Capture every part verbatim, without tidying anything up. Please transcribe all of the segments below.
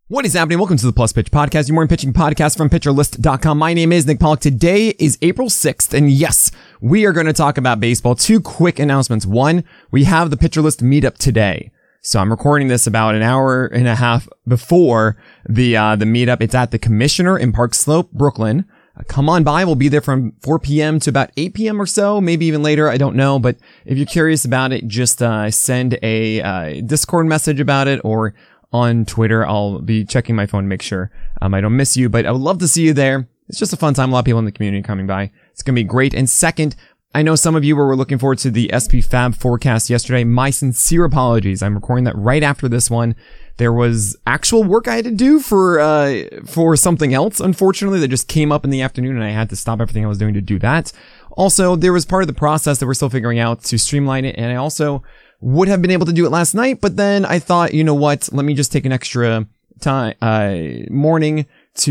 What is happening? Welcome to the Plus Pitch Podcast, your morning pitching podcast from pitcher list dot com. My name is Nick Pollock. Today is April sixth, and yes, we are going to talk about baseball. Two quick announcements. One, we have the Pitcher List meetup today. So I'm recording this about an hour and a half before the uh, the meetup. It's at the Commissioner in Park Slope, Brooklyn. Uh, come on by. We'll be there from four p.m. to about eight p.m. or so, maybe even later. I don't know. But if you're curious about it, just uh, send a uh, Discord message about it or on Twitter. I'll be checking my phone to make sure um, I don't miss you, but I would love to see you there. It's just a fun time. A lot of people in the community coming by. It's going to be great. And second, I know some of you were looking forward to the S P Fab forecast yesterday. My sincere apologies. I'm recording that right after this one. There was actual work I had to do for, uh, for something else, unfortunately, that just came up in the afternoon and I had to stop everything I was doing to do that. Also, there was part of the process that we're still figuring out to streamline it. And I also would have been able to do it last night, but then I thought, you know what, let me just take an extra time, uh, morning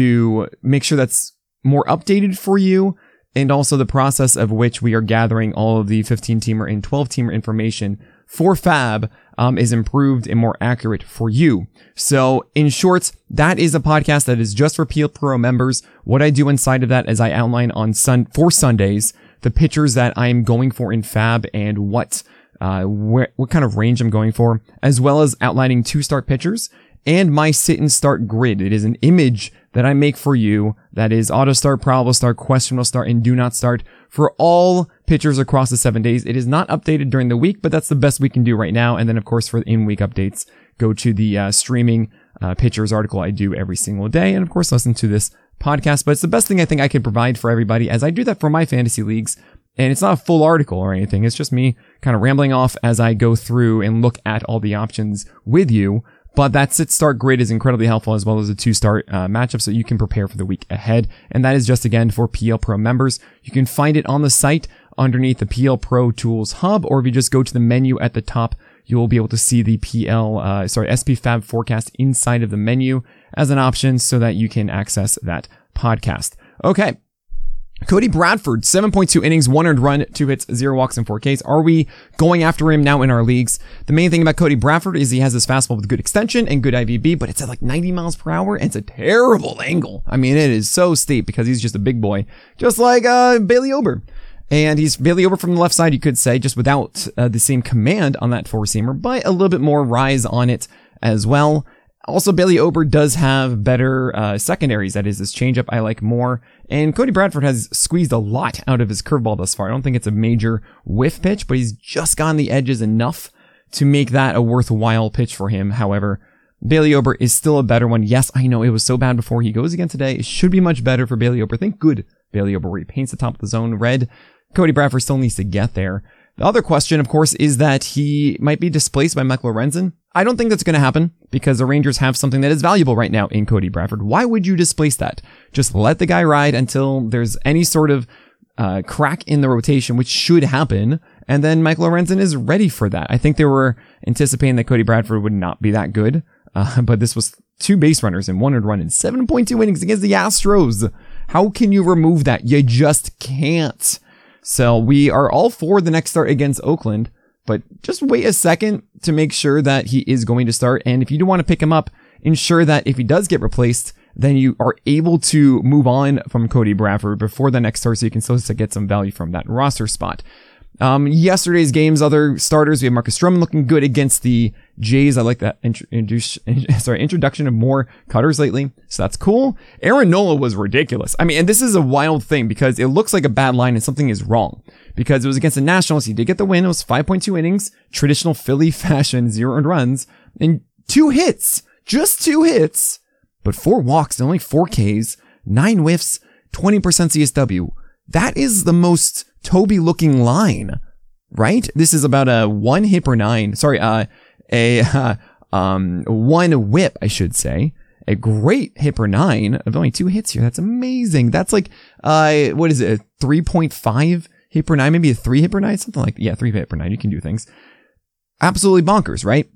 to make sure that's more updated for you. And also the process of which we are gathering all of the fifteen teamer and twelve teamer information for Fab, um, is improved and more accurate for you. So in short, that is a podcast that is just for P L Pro members. What I do inside of that is I outline on sun, for Sundays, the pitchers that I'm going for in Fab and what Uh, where, what kind of range I'm going for, as well as outlining two start pitchers and my sit and start grid. It is an image that I make for you that is auto start, probable start, questionable start, and do not start for all pitchers across the seven days. It is not updated during the week, but that's the best we can do right now. And then of course for in-week updates, go to the uh, streaming uh, pitchers article I do every single day. And of course listen to this podcast, but it's the best thing I think I could provide for everybody as I do that for my fantasy leagues. And it's not a full article or anything. It's just me kind of rambling off as I go through and look at all the options with you. But that sit start grid is incredibly helpful, as well as a two start uh, matchup so you can prepare for the week ahead. And that is just again for P L Pro members. You can find it on the site underneath the P L Pro Tools Hub, or if you just go to the menu at the top, you will be able to see the P L, uh, sorry, S P Fab forecast inside of the menu as an option so that you can access that podcast. Okay. Cody Bradford, seven point two innings, one earned run, two hits, zero walks, and four Ks. Are we going after him now in our leagues? The main thing about Cody Bradford is he has his fastball with good extension and good I V B, but it's at like ninety miles per hour, and it's a terrible angle. I mean, it is so steep because he's just a big boy, just like uh Bailey Ober. And he's Bailey Ober from the left side, you could say, just without uh, the same command on that four-seamer, but a little bit more rise on it as well. Also, Bailey Ober does have better uh, secondaries. That is, his changeup I like more. And Cody Bradford has squeezed a lot out of his curveball thus far. I don't think it's a major whiff pitch, but he's just gotten the edges enough to make that a worthwhile pitch for him. However, Bailey Ober is still a better one. Yes, I know it was so bad before he goes again today. It should be much better for Bailey Ober. Think good Bailey Ober where he paints the top of the zone red. Cody Bradford still needs to get there. The other question, of course, is that he might be displaced by Mike Lorenzen. I don't think that's going to happen because the Rangers have something that is valuable right now in Cody Bradford. Why would you displace that? Just let the guy ride until there's any sort of uh, crack in the rotation, which should happen. And then Mike Lorenzen is ready for that. I think they were anticipating that Cody Bradford would not be that good. Uh, but this was two base runners and one earned run in seven point two innings against the Astros. How can you remove that? You just can't. So we are all for the next start against Oakland, but just wait a second to make sure that he is going to start. And if you do want to pick him up, ensure that if he does get replaced, then you are able to move on from Cody Bradford before the next start so you can still get some value from that roster spot. Um, yesterday's games, other starters, we have Marcus Stroman looking good against the Jays. I like that introduce, sorry, introduction of more cutters lately. So that's cool. Aaron Nola was ridiculous. I mean, and this is a wild thing because it looks like a bad line and something is wrong because it was against the Nationals. He did get the win. It was five point two innings, traditional Philly fashion, zero earned runs and two hits, just two hits, but four walks and only four Ks, nine whiffs, twenty percent C S W. That is the most Toby looking line, right? This is about a one hit per nine. Sorry, uh, a, uh, um, one whip, I should say. A great hit per nine of only two hits here. That's amazing. That's like, uh, what is it? A three point five hit per nine, maybe a three hit per nine, something like, yeah, three hit per nine. You can do things. Absolutely bonkers, right?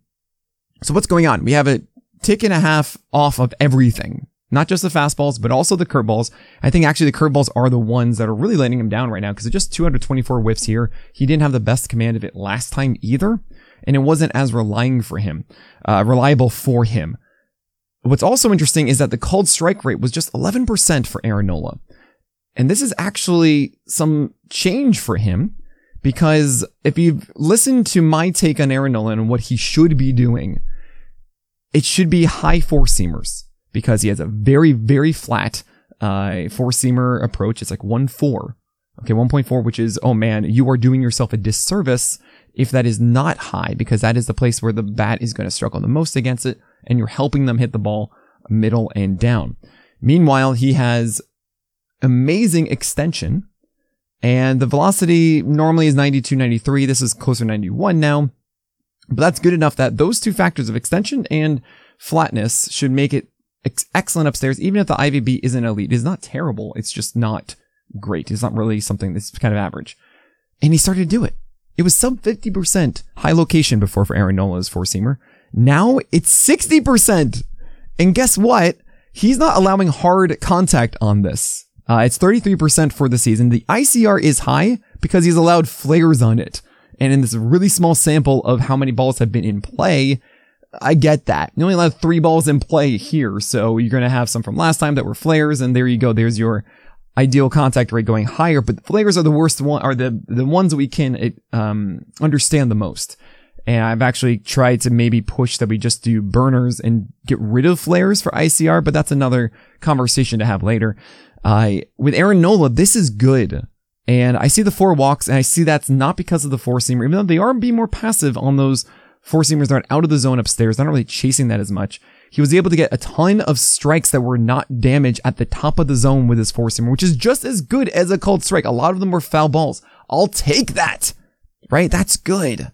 So what's going on? We have a tick and a half off of everything. Not just the fastballs, but also the curveballs. I think actually the curveballs are the ones that are really letting him down right now because it's just two hundred twenty-four whiffs here. He didn't have the best command of it last time either, and it wasn't as relying for him, uh, reliable for him. what's also interesting is that the called strike rate was just eleven percent for Aaron Nola. And this is actually some change for him, because if you've listened to my take on Aaron Nola and what he should be doing, it should be high four-seamers, because he has a very, very flat uh, four-seamer approach. It's like one point four. Okay, one point four, which is, oh man, you are doing yourself a disservice if that is not high, because that is the place where the bat is going to struggle the most against it, and you're helping them hit the ball middle and down. Meanwhile, he has amazing extension, and the velocity normally is ninety-two, ninety-three. This is closer to ninety-one now, but that's good enough that those two factors of extension and flatness should make it ex- excellent upstairs. Even if the I V B isn't elite, it's not terrible. It's just not great. It's not really something that's kind of average. And he started to do it. It was sub fifty percent high location before for Aaron Nola's four-seamer. Now it's sixty percent. And guess what? He's not allowing hard contact on this. Uh, it's thirty-three percent for the season. The I C R is high because he's allowed flares on it. And in this really small sample of how many balls have been in play, I get that. You only allowed three balls in play here. So you're going to have some from last time that were flares. And there you go. There's your ideal contact rate going higher. But the flares are the worst one, are the, the ones that we can um, understand the most. And I've actually tried to maybe push that we just do burners and get rid of flares for I C R. But that's another conversation to have later. Uh, with Aaron Nola, this is good. And I see the four walks, and I see that's not because of the four-seamer, even though they are being more passive on those four-seamers that are out of the zone upstairs. They're not really chasing that as much. He was able to get a ton of strikes that were not damage at the top of the zone with his four-seamer, which is just as good as a called strike. A lot of them were foul balls. I'll take that, right? That's good.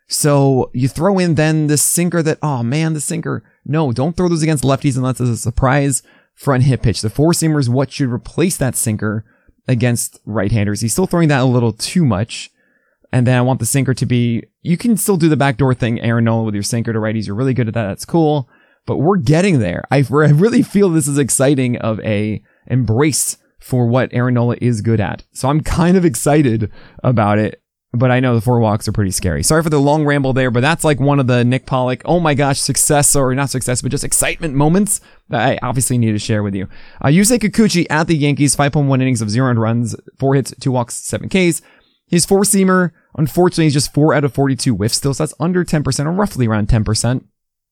So you throw in then the sinker that, oh man, the sinker. No, don't throw those against lefties unless it's a surprise front hit pitch. The four-seamer is what should replace that sinker against right-handers. He's still throwing that a little too much. And then I want the sinker to be, you can still do the backdoor thing, Aaron Nola, with your sinker to righties. You're really good at that. That's cool. But we're getting there. I really feel this is exciting of a embrace for what Aaron Nola is good at. So I'm kind of excited about it. But I know the four walks are pretty scary. Sorry for the long ramble there, but that's like one of the Nick Pollock, oh my gosh, success, or not success, but just excitement moments that I obviously need to share with you. Uh, Yusei Kikuchi at the Yankees, five point one innings of zero earned runs, four hits, two walks, seven Ks. His four-seamer, unfortunately, is just four out of forty-two whiffs still, so that's under ten percent, or roughly around ten percent.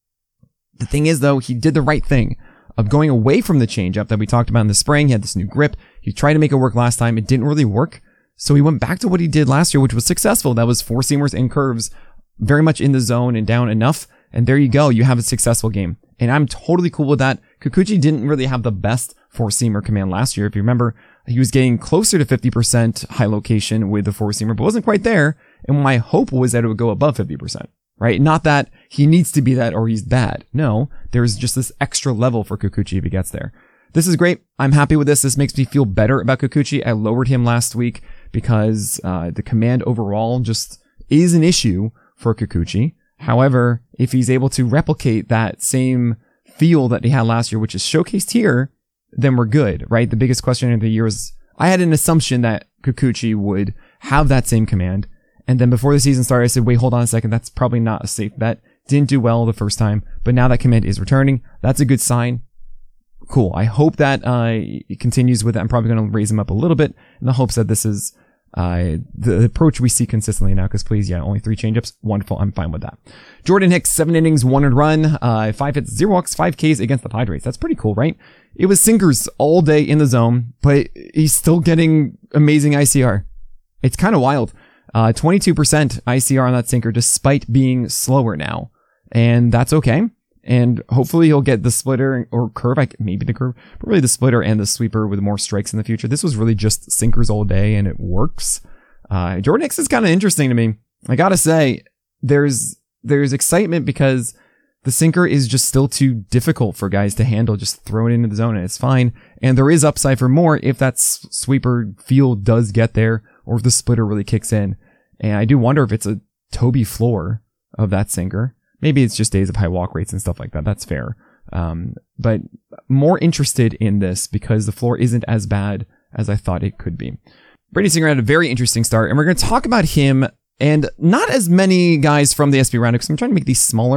The thing is, though, he did the right thing of going away from the changeup that we talked about in the spring. He had this new grip. He tried to make it work last time. It didn't really work. So he went back to what he did last year, which was successful. That was four seamers and curves, very much in the zone and down enough. And there you go. You have a successful game. And I'm totally cool with that. Kikuchi didn't really have the best four seamer command last year. If you remember, he was getting closer to fifty percent high location with the four seamer, but wasn't quite there. And my hope was that it would go above fifty percent, right? Not that he needs to be that or he's bad. No, there's just this extra level for Kikuchi if he gets there. This is great. I'm happy with this. This makes me feel better about Kikuchi. I lowered him last week because uh, the command overall just is an issue for Kikuchi. However, if he's able to replicate that same feel that he had last year, which is showcased here, then we're good, right? The biggest question of the year is, I had an assumption that Kikuchi would have that same command. And then before the season started, I said, wait, hold on a second. That's probably not a safe bet. Didn't do well the first time, but now that command is returning. That's a good sign. Cool. I hope that uh, it continues with it. I'm probably going to raise him up a little bit in the hopes that this is uh, the approach we see consistently now. Because please, yeah, only three changeups. Wonderful. I'm fine with that. Jordan Hicks, seven innings, one earned run, uh, five hits, zero walks, five Ks against the Padres. That's pretty cool, right? It was sinkers all day in the zone, but he's still getting amazing I C R. It's kind of wild. Uh, twenty-two percent I C R on that sinker despite being slower now. And that's okay. And hopefully he'll get the splitter or curve, I, maybe the curve, but really the splitter and the sweeper with more strikes in the future. This was really just sinkers all day and it works. Uh, Jordan Hicks is kind of interesting to me. I gotta say, there's, there's excitement because the sinker is just still too difficult for guys to handle. Just throw it into the zone and it's fine. And there is upside for more if that sweeper field does get there or if the splitter really kicks in. And I do wonder if it's a Toby floor of that sinker. Maybe it's just days of high walk rates and stuff like that. That's fair. Um, but more interested in this because the floor isn't as bad as I thought it could be. Brady Singer had a very interesting start, and we're going to talk about him and not as many guys from the S B round because I'm trying to make these smaller.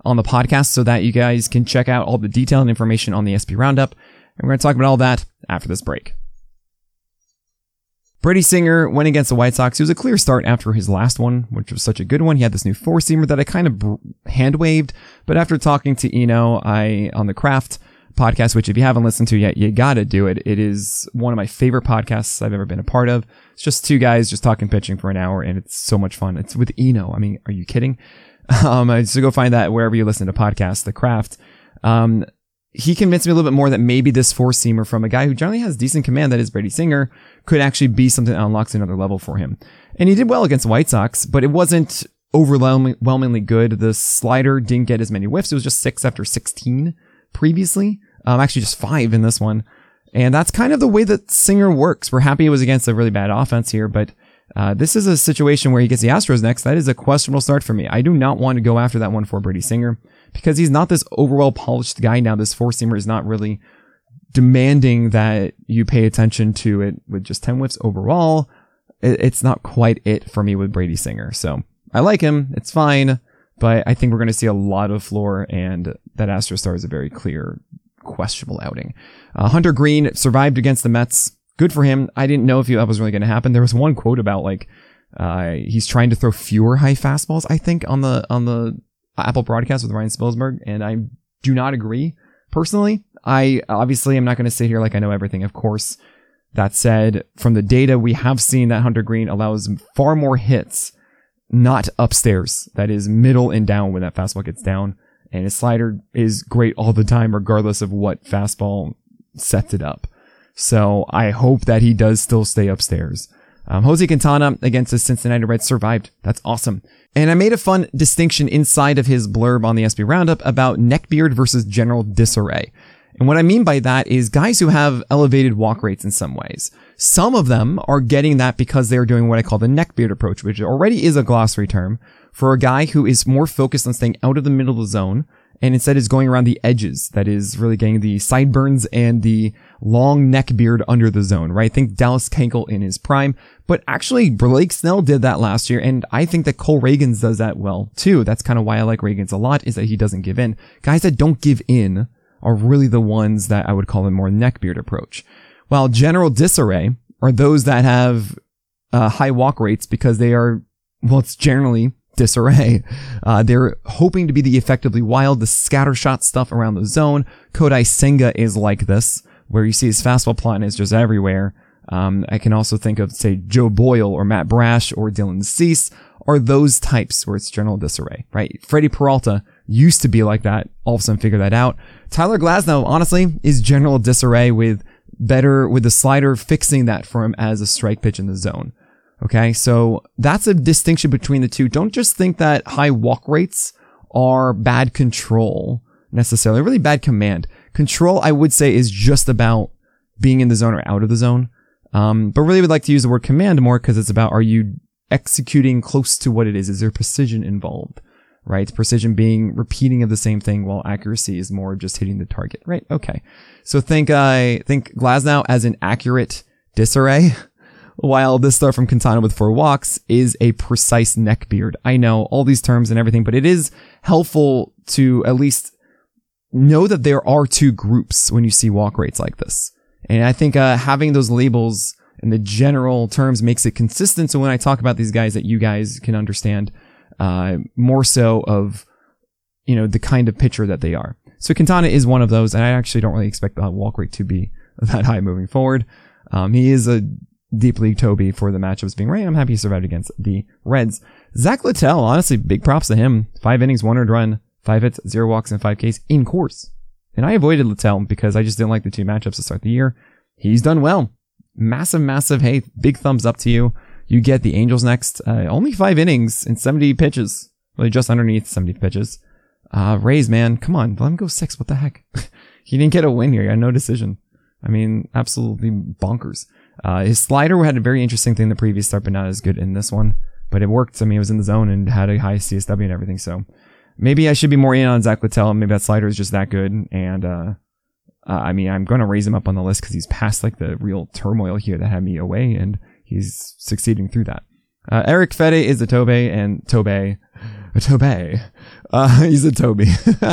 on the podcast so that you guys can check out all the detailed information on the S P Roundup. And we're going to talk about all that after this break. Brady Singer went against the White Sox. It was a clear start after his last one, which was such a good one. He had this new four-seamer that I kind of hand-waved, but after talking to Eno, I, on the Craft podcast, which if you haven't listened to yet, you gotta do it. It is one of my favorite podcasts I've ever been a part of. It's just two guys just talking pitching for an hour, and it's so much fun. It's with Eno. I mean, are you kidding? Um, so go find that wherever you listen to podcasts, the Craft. Um, he convinced me a little bit more that maybe this four-seamer from a guy who generally has decent command, that is Brady Singer, could actually be something that unlocks another level for him. And he did well against the White Sox, but it wasn't overwhelmingly good. The slider didn't get as many whiffs. It was just six after sixteen previously. Um, actually just five in this one. And that's kind of the way that Singer works. We're happy it was against a really bad offense here, but uh, this is a situation where he gets the Astros next. That is a questionable start for me. I do not want to go after that one for Brady Singer, because he's not this overall polished guy now. This four-seamer is not really demanding that you pay attention to it with just ten whiffs overall. It's not quite it for me with Brady Singer. So I like him. It's fine. But I think we're going to see a lot of floor, and that Astro star is a very clear, questionable outing. Uh, Hunter Green survived against the Mets. Good for him. I didn't know if that was really going to happen. There was one quote about like uh, he's trying to throw fewer high fastballs, I think, on the on the Apple broadcast with Ryan Spilsberg, and I do not agree personally. I obviously am not going to sit here like I know everything, of course. That said, from the data, we have seen that Hunter Green allows far more hits, not upstairs. That is middle and down when that fastball gets down. And his slider is great all the time, regardless of what fastball sets it up. So I hope that he does still stay upstairs. Um, Jose Quintana against the Cincinnati Reds survived. That's awesome. And I made a fun distinction inside of his blurb on the S P Roundup about neckbeard versus general disarray. And what I mean by that is guys who have elevated walk rates in some ways. Some of them are getting that because they're doing what I call the neckbeard approach, which already is a glossary term for a guy who is more focused on staying out of the middle of the zone and instead is going around the edges. That is really getting the sideburns and the long neck beard under the zone, right? Think Dallas Keuchel in his prime, but actually Blake Snell did that last year, and I think that Cole Reagans does that well too. That's kind of why I like Reagans a lot, is that he doesn't give in. Guys that don't give in are really the ones that I would call a more neckbeard approach. While general disarray are those that have uh, high walk rates because they are, well, it's generally disarray. Uh, they're hoping to be the effectively wild, the scattershot stuff around the zone. Kodai Senga is like this, where you see his fastball plot is just everywhere. Um, I can also think of, say, Joe Boyle or Matt Brash or Dylan Cease are those types where it's general disarray, right? Freddie Peralta used to be like that. All of a sudden figure that out. Tyler Glasnow, honestly, is general disarray with better, with the slider fixing that for him as a strike pitch in the zone. Okay, so that's a distinction between the two. Don't just think that high walk rates are bad control necessarily, really bad command. Control, I would say, is just about being in the zone or out of the zone. Um, but really would like to use the word command more because it's about, are you executing close to what it is? Is there precision involved? Right? Precision being repeating of the same thing, while accuracy is more just hitting the target, right? Okay. So think, I uh, think Glasnow as an accurate disarray, while this stuff from Quintana with four walks is a precise neckbeard. I know all these terms and everything, but it is helpful to at least know that there are two groups when you see walk rates like this. And I think, uh, having those labels and the general terms makes it consistent. So when I talk about these guys, that you guys can understand Uh, more so of, you know, the kind of pitcher that they are. So Quintana is one of those, and I actually don't really expect the walk rate to be that high moving forward. Um, he is a deep league Toby for the matchups being right. I'm happy he survived against the Reds. Zach Littell, honestly, big props to him. Five innings, one earned run, five hits, zero walks, and five Ks in course. And I avoided Littell because I just didn't like the two matchups to start the year. He's done well. Massive, massive, hey, big thumbs up to you. You get the Angels next. Uh, only five innings and seventy pitches. Really just underneath seventy pitches. Uh, Rays, man, come on. Let him go six. What the heck? He didn't get a win here. He had no decision. I mean, absolutely bonkers. Uh, his slider had a very interesting thing the previous start, but not as good in this one. But it worked. I mean, it was in the zone and had a high C S W and everything. So maybe I should be more in on Zach Littell. Maybe that slider is just that good. And, uh, uh I mean, I'm going to raise him up on the list because he's past like the real turmoil here that had me away, and he's succeeding through that. Uh, Eric Fede is the Tobe, and Tobe, a Toby. Uh, he's a Toby.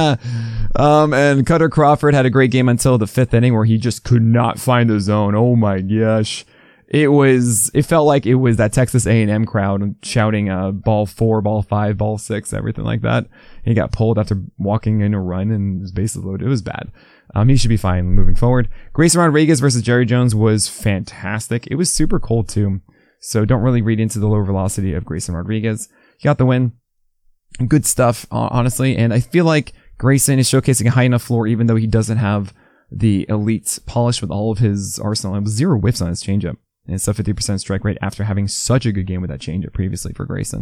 um, and Cutter Crawford had a great game until the fifth inning where he just could not find the zone. Oh my gosh. It was, it felt like it was that Texas A and M crowd shouting, uh, ball four, ball five, ball six, everything like that. He got pulled after walking in a run and his bases loaded. It was bad. Um, he should be fine moving forward. Grayson Rodriguez versus Jerry Jones was fantastic. It was super cold too. So don't really read into the low velocity of Grayson Rodriguez. He got the win. Good stuff, honestly. And I feel like Grayson is showcasing a high enough floor, even though he doesn't have the elite polish with all of his arsenal. It was zero whiffs on his changeup. And it's a fifty percent strike rate after having such a good game with that changeup previously for Grayson.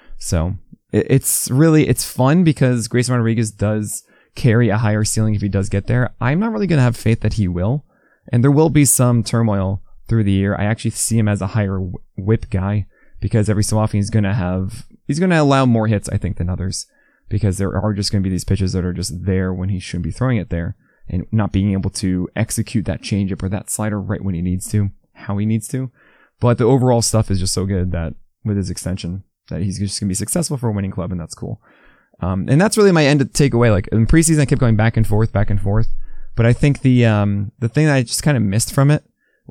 So it's really, it's fun because Grayson Rodriguez does carry a higher ceiling if he does get there. I'm not really going to have faith that he will. And there will be some turmoil through the year. I actually see him as a higher whip guy because every so often he's going to have, he's going to allow more hits, I think, than others because there are just going to be these pitches that are just there when he shouldn't be throwing it there and not being able to execute that changeup or that slider right when he needs to, how he needs to. But the overall stuff is just so good that with his extension that he's just going to be successful for a winning club, and that's cool. Um, and that's really my end to take away. Like in preseason, I kept going back and forth, back and forth. But I think the, um, the thing that I just kind of missed from it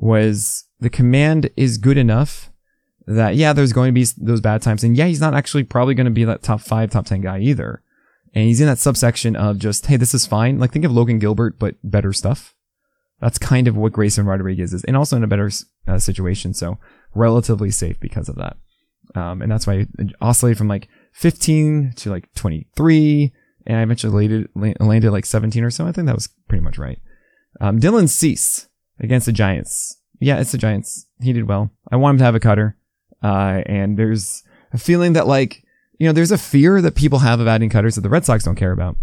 was the command is good enough that, yeah, there's going to be those bad times. And yeah, he's not actually probably going to be that top five, top ten guy either. And he's in that subsection of just, hey, this is fine. Like think of Logan Gilbert, but better stuff. That's kind of what Grayson Rodriguez is. And also in a better uh, situation. So relatively safe because of that. Um, and that's why I oscillated from like fifteen to like twenty-three. And I eventually landed, landed like seventeen or so. I think that was pretty much right. Um, Dylan Cease against the Giants. Yeah, it's the Giants. He did well. I want him to have a cutter. Uh, and there's a feeling that like, you know, there's a fear that people have of adding cutters that the Red Sox don't care about.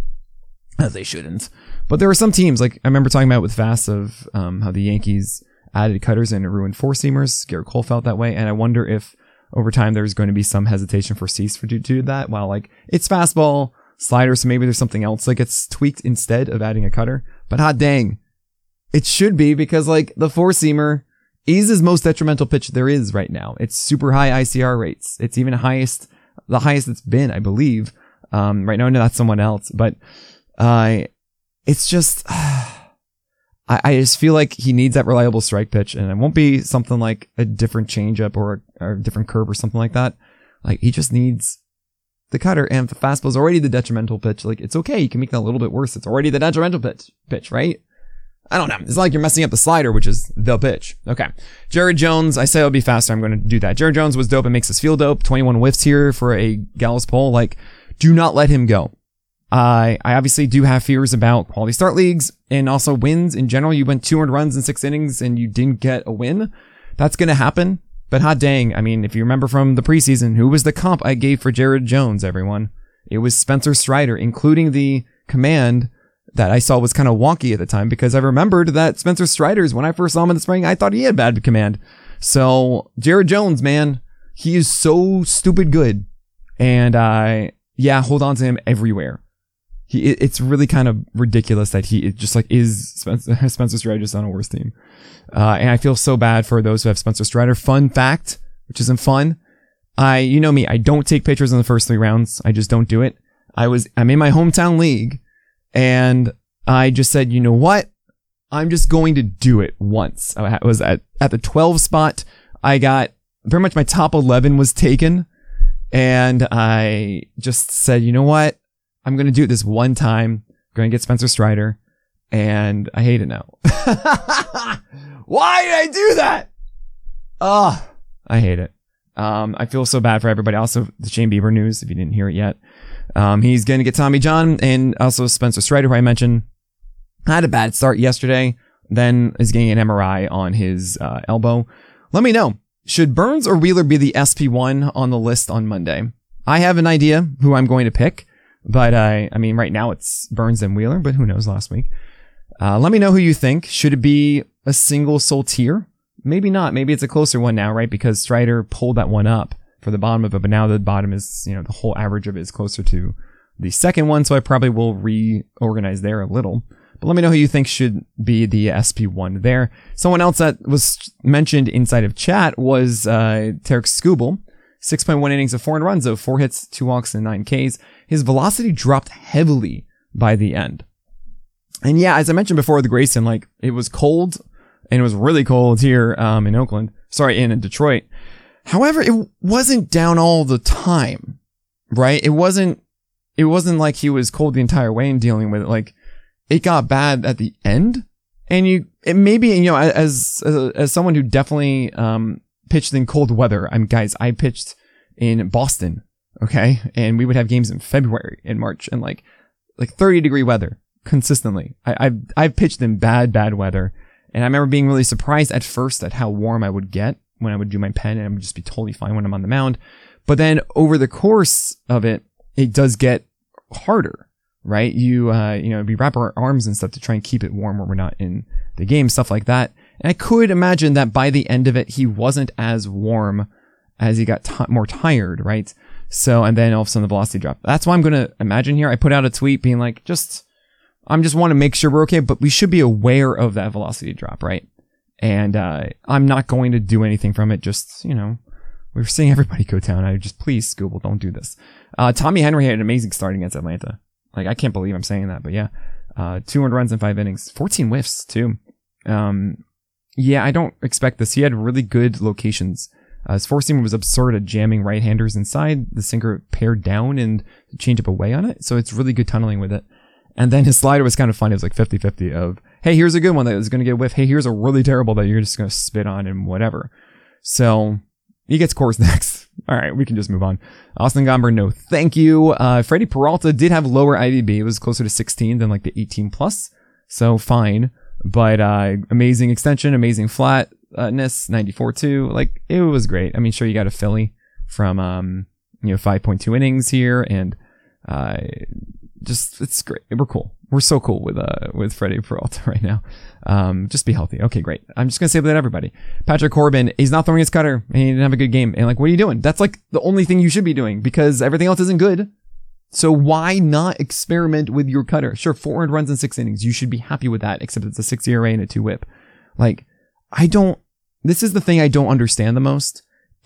As they shouldn't. But there are some teams, like I remember talking about with Fast of um, how the Yankees added cutters and it ruined four seamers. Garrett Cole felt that way. And I wonder if over time there's going to be some hesitation for Cease for to do that. While like it's fastball, slider, so maybe there's something else that gets tweaked instead of adding a cutter. But hot dang, it should be because like the four seamer is his most detrimental pitch there is right now. It's super high I C R rates. It's even highest, the highest it's been, I believe. Um, right now, no, that's someone else, but uh, it's just, uh, I, I just feel like he needs that reliable strike pitch, and it won't be something like a different changeup or, or a different curve or something like that. Like he just needs the cutter, and if the fastball is already the detrimental pitch, like it's okay. You can make that a little bit worse. It's already the detrimental pitch, pitch, right? I don't know. It's not like you're messing up the slider, which is the pitch. Okay. Jared Jones, I say it'll be faster. I'm going to do that. Jared Jones was dope and makes us feel dope. twenty-one whiffs here for a Gallows poll. Like, do not let him go. I I obviously do have fears about quality start leagues and also wins in general. You went two hundred runs in six innings and you didn't get a win. That's going to happen. But hot dang. I mean, if you remember from the preseason, who was the comp I gave for Jared Jones, everyone? It was Spencer Strider, including the command that I saw was kind of wonky at the time because I remembered that Spencer Strider's, when I first saw him in the spring, I thought he had bad command. So Jared Jones, man, he is so stupid good. And I, yeah, hold on to him everywhere. He, it's really kind of ridiculous that he it just like is Spencer, Spencer Strider just on a worse team. Uh, and I feel so bad for those who have Spencer Strider. Fun fact, which isn't fun. I, you know me, I don't take pitchers in the first three rounds. I just don't do it. I was, I'm in my hometown league and I just said, you know what? I'm just going to do it once. I was at, at the twelve spot. I got pretty much my top eleven was taken. And I just said, you know what? I'm going to do it this one time. I'm going to get Spencer Strider. And I hate it now. Why did I do that? Oh, I hate it. Um, I feel so bad for everybody. Also, the Shane Bieber news, if you didn't hear it yet. Um, he's going to get Tommy John and also Spencer Strider, who I mentioned. Had a bad start yesterday. Then is getting an M R I on his uh, elbow. Let me know. Should Burns or Wheeler be the S P one on the list on Monday? I have an idea who I'm going to pick. But, uh, I mean, right now it's Burns and Wheeler, but who knows last week. Uh, let me know who you think. Should it be a single soul tier? Maybe not. Maybe it's a closer one now, right? Because Strider pulled that one up for the bottom of it, but now the bottom is, you know, the whole average of it is closer to the second one, so I probably will reorganize there a little. But let me know who you think should be the S P one there. Someone else that was mentioned inside of chat was, uh, Tarek Skubal. six point one innings of four and runs, though four hits, two walks, and nine Ks. His velocity dropped heavily by the end. And yeah, as I mentioned before with Grayson, like it was cold and it was really cold here, um, in Oakland, sorry, in Detroit. However, it wasn't down all the time, right? It wasn't, it wasn't like he was cold the entire way and dealing with it. Like it got bad at the end. And you, it maybe, you know, as, as, as someone who definitely, um, pitched in cold weather, I'm guys, I pitched in Boston. Okay. And we would have games in February and March and like, like thirty degree weather consistently. I, I've, I've pitched in bad, bad weather. And I remember being really surprised at first at how warm I would get when I would do my pen, and I would just be totally fine when I'm on the mound. But then over the course of it, it does get harder, right? You, uh, you know, we wrap our arms and stuff to try and keep it warm when we're not in the game, stuff like that. And I could imagine that by the end of it, he wasn't as warm as he got t- more tired, right? So, and then all of a sudden the velocity dropped. That's why I'm going to imagine here. I put out a tweet being like, just, I'm just want to make sure we're okay, but we should be aware of that velocity drop, right? And, uh, I'm not going to do anything from it. Just, you know, we're seeing everybody go down. I just, please, Google, don't do this. Uh, Tommy Henry had an amazing start against Atlanta. Like, I can't believe I'm saying that, but yeah. Uh, two earned runs in five innings, fourteen whiffs too. Um, yeah, I don't expect this. He had really good locations. Uh, his four-seamer was absurd at jamming right-handers inside. The sinker paired down and change up away on it. So it's really good tunneling with it. And then his slider was kind of fun. It was like fifty-fifty of, hey, here's a good one that is going to get a whiff. Hey, here's a really terrible that you're just going to spit on and whatever. So he gets Coors next. All right, we can just move on. Austin Gomber, no thank you. Uh, Freddie Peralta did have lower I V B. It was closer to sixteen than like the eighteen plus. So fine. But uh, amazing extension, amazing flatness, ninety-four too. Like, it was great. I mean, sure, you got a Philly from, um, you know, five point two innings here. And uh, just, it's great. We're cool. We're so cool with uh with Freddie Peralta right now. Um, just be healthy. Okay, great. I'm just gonna say that everybody. Patrick Corbin, he's not throwing his cutter, and he didn't have a good game. And like, what are you doing? That's like the only thing you should be doing because everything else isn't good. So why not experiment with your cutter? Sure, four earned runs in six innings. You should be happy with that, except it's a six E R A and a two whip. Like, I don't. This is the thing I don't understand the most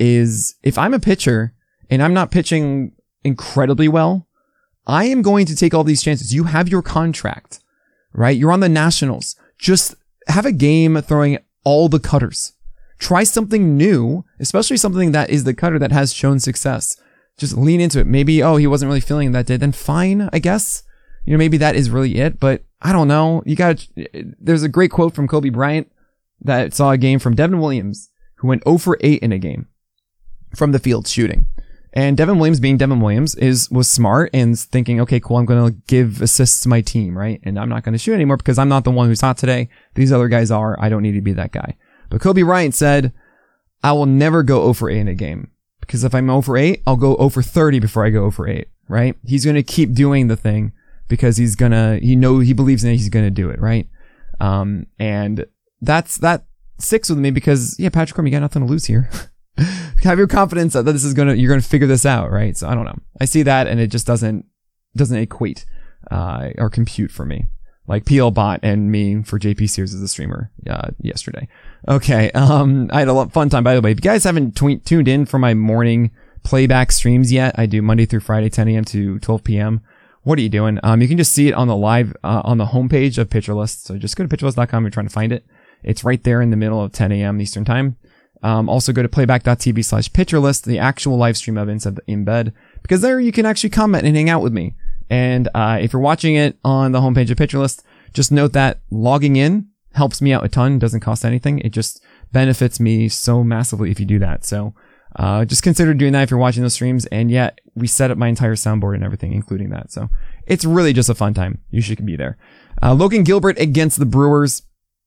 is if I'm a pitcher and I'm not pitching incredibly well, I am going to take all these chances. You have your contract, right? You're on the Nationals. Just have a game throwing all the cutters. Try something new, especially something that is the cutter that has shown success. Just lean into it. Maybe, oh, he wasn't really feeling that day. Then fine, I guess. You know, maybe that is really it, but I don't know. You got there's a great quote from Kobe Bryant that saw a game from Devin Williams, who went zero for eight in a game from the field shooting. And Devin Williams, being Devin Williams, is was smart and thinking, okay, cool, I'm going to give assists to my team, right? And I'm not going to shoot anymore because I'm not the one who's hot today. These other guys are. I don't need to be that guy. But Kobe Bryant said, I will never go zero for eight in a game because if I'm zero for eight, I'll go zero for thirty before I go zero for eight, right? He's going to keep doing the thing because he's going to, he know, he believes in it, he's going to do it, right? Um, and that's, that sticks with me because, yeah, Patrick Corbin, you got nothing to lose here. Have your confidence that this is gonna, you're gonna figure this out, right? So I don't know. I see that and it just doesn't, doesn't equate, uh, or compute for me. Like P L Bot and me for J P Sears as a streamer, uh, yesterday. Okay. Um, I had a lot fun time, by the way. If you guys haven't tw- tuned in for my morning playback streams yet, I do Monday through Friday, ten a.m. to twelve p.m. What are you doing? Um, you can just see it on the live, uh, on the homepage of Pitcher List. So just go to pitcher list dot com. You're trying to find it. It's right there in the middle of ten a.m. Eastern time. Um, also go to playback.tv slash pitcher list, the actual live stream of it in bed, because there you can actually comment and hang out with me. And, uh, if you're watching it on the homepage of Pitcher List, just note that logging in helps me out a ton, doesn't cost anything. It just benefits me so massively if you do that. So, uh, just consider doing that if you're watching those streams. And yeah, we set up my entire soundboard and everything, including that. So it's really just a fun time. You should be there. Uh, Logan Gilbert against the Brewers.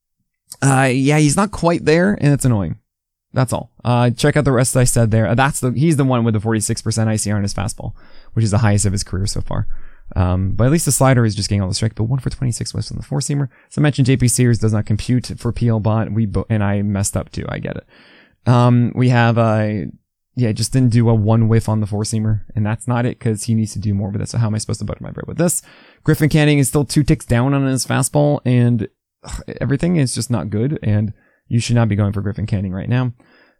Uh, yeah, he's not quite there and it's annoying. That's all. Uh, check out the rest I said there. That's the, he's the one with the forty-six percent I C R in his fastball, which is the highest of his career so far. Um, but at least the slider is just getting all the strike, but one for twenty-six was on the four seamer. So I mentioned J P Sears does not compute for P L Bot. We, bo- and I messed up too. I get it. Um, we have, uh, yeah, just didn't do a one whiff on the four seamer, and that's not it because he needs to do more with it. So how am I supposed to butter my bread with this? Griffin Canning is still two ticks down on his fastball, and ugh, everything is just not good, and you should not be going for Griffin Canning right now.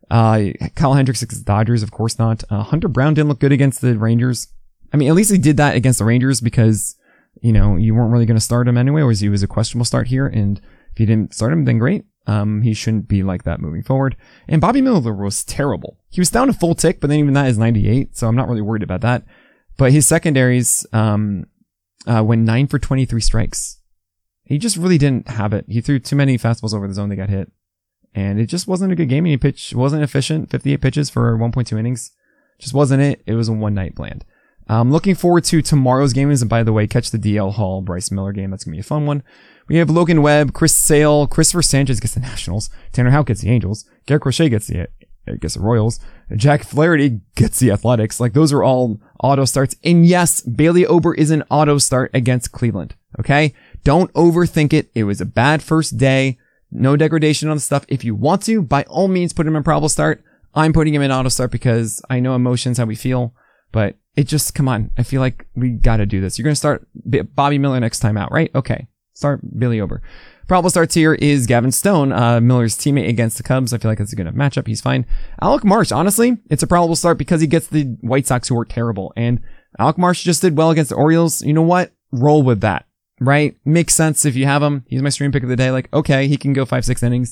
Uh, Kyle Hendricks against the Dodgers, of course not. Uh, Hunter Brown didn't look good against the Rangers. I mean, at least he did that against the Rangers because, you know, you weren't really going to start him anyway, whereas he was a questionable start here. And if you didn't start him, then great. Um, he shouldn't be like that moving forward. And Bobby Miller was terrible. He was down a full tick, but then even that is ninety-eight. So I'm not really worried about that. But his secondaries, um, uh, went nine for twenty-three strikes. He just really didn't have it. He threw too many fastballs over the zone. They got hit. And it just wasn't a good game. He pitched, wasn't efficient. fifty-eight pitches for one point two innings. Just wasn't it. It was a one night bland. Um, looking forward to tomorrow's game. And by the way, catch the D L Hall Bryce Miller game. That's going to be a fun one. We have Logan Webb, Chris Sale, Christopher Sanchez gets the Nationals. Tanner Houck gets the Angels. Garrett Crochet gets the, I guess the Royals. Jack Flaherty gets the Athletics. Like those are all auto starts. And yes, Bailey Ober is an auto start against Cleveland. Okay. Don't overthink it. It was a bad first day. No degradation on the stuff. If you want to, by all means, put him in probable start. I'm putting him in auto start because I know emotions, how we feel, but it just, come on. I feel like we got to do this. You're going to start Bobby Miller next time out, right? Okay. Start Billy Ober. Probable starts here is Gavin Stone, uh, Miller's teammate against the Cubs. I feel like that's a good enough matchup. He's fine. Alec Marsh, honestly, it's a probable start because he gets the White Sox who are terrible. And Alec Marsh just did well against the Orioles. You know what? Roll with that. Right? Makes sense if you have him. He's my stream pick of the day. Like, okay, he can go five, six innings.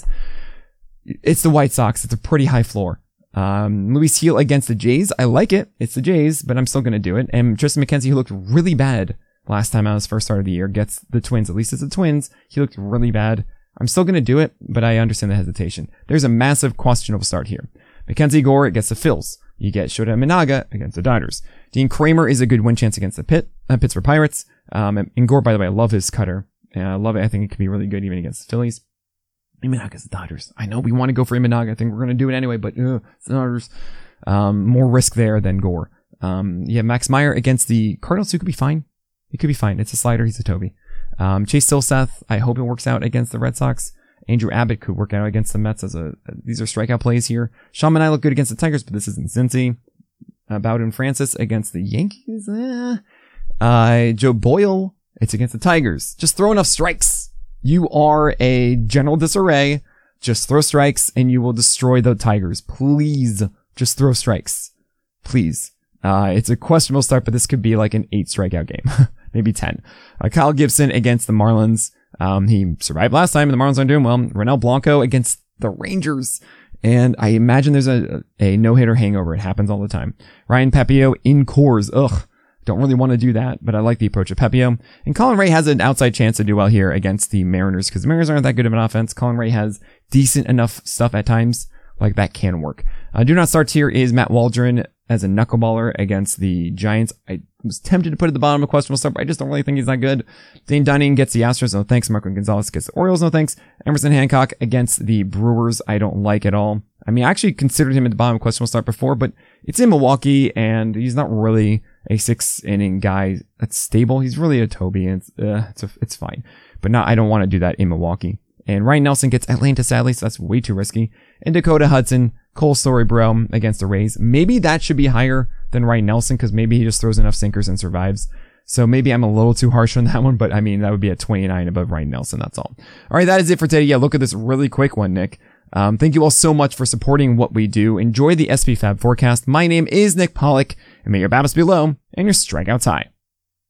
It's the White Sox. It's a pretty high floor. Um, Luis Heel against the Jays. I like it. It's the Jays, but I'm still going to do it. And Tristan McKenzie, who looked really bad last time out his first start of the year, gets the Twins. At least it's the Twins. He looked really bad. I'm still going to do it, but I understand the hesitation. There's a massive questionable start here. Mackenzie Gore gets the Phils. You get Shota Minaga against the Dodgers. Dean Kramer is a good win chance against the Pitt, uh, Pittsburgh Pirates. Um, and Gore, by the way, I love his cutter. And I love it. I think it could be really good even against the Phillies. Imanaga's the Dodgers. I know we want to go for Imanaga. I think we're going to do it anyway, but uh, it's the Dodgers. Um, more risk there than Gore. Um, you have Max Meyer against the Cardinals, who could be fine. He could be fine. It's a slider. He's a Toby. Um, Chase Silseth, I hope it works out against the Red Sox. Andrew Abbott could work out against the Mets as a, these are strikeout plays here. Sean and I look good against the Tigers, but this isn't Cincy. Uh, Bowden Francis against the Yankees. Eh. Uh, Joe Boyle, it's against the Tigers. Just throw enough strikes. You are a general disarray. Just throw strikes and you will destroy the Tigers. Please just throw strikes. Please. Uh, it's a questionable start, but this could be like an eight strikeout game. Maybe ten. Uh, Kyle Gibson against the Marlins. Um, he survived last time and the Marlins aren't doing well. Ronel Blanco against the Rangers. And I imagine there's a, a no-hitter hangover. It happens all the time. Ryan Pepio in Coors. Ugh. Don't really want to do that, but I like the approach of Pepio. And Colin Ray has an outside chance to do well here against the Mariners because the Mariners aren't that good of an offense. Colin Ray has decent enough stuff at times. Like that can work. Uh, do not start here is Matt Waldron as a knuckleballer against the Giants. I was tempted to put at the bottom a questionable start, but I just don't really think he's that good. Dane Dunning gets the Astros. No thanks. Marco Gonzalez gets the Orioles. No thanks. Emerson Hancock against the Brewers. I don't like at all. I mean, I actually considered him at the bottom of questionable start before, but it's in Milwaukee and he's not really a six inning guy that's stable. He's really a Toby and it's, uh, it's, a, it's fine, but not, I don't want to do that in Milwaukee. And Ryan Nelson gets Atlanta, sadly, so that's way too risky. And Dakota Hudson, Cole Story-Bro against the Rays. Maybe that should be higher than Ryan Nelson because maybe he just throws enough sinkers and survives. So maybe I'm a little too harsh on that one, but I mean, that would be at twenty-nine above Ryan Nelson. That's all. All right, that is it for today. Yeah, look at this really quick one, Nick. Um, thank you all so much for supporting what we do. Enjoy the S P Fab forecast. My name is Nick Pollock, and may your BABIPs be low and your strikeouts high.